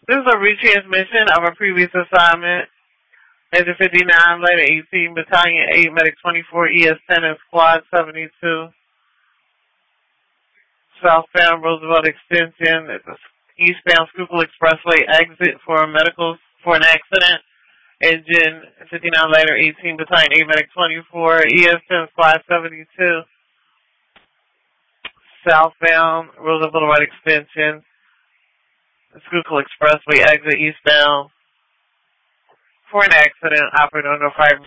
This is a retransmission of a previous assignment. Agent 59, Letter 18, Battalion 8, Medic 24, ES10, and Squad 72. Southbound Roosevelt Extension. It's a eastbound Schuylkill Expressway exit for an accident. Engine 59, Letter 18, Battalion 8, Medic 24, ES10, Squad 72. Southbound Roosevelt Boulevard Extension. Schuylkill Expressway exit eastbound for an accident. Operator notified